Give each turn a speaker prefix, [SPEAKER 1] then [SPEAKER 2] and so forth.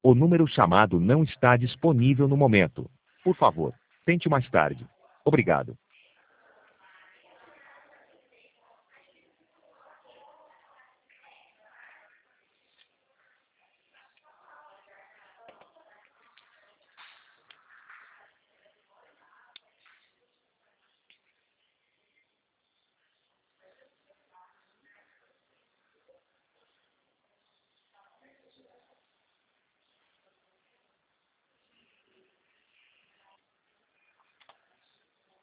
[SPEAKER 1] O número chamado não está disponível no momento. Por favor, tente mais tarde. Obrigado.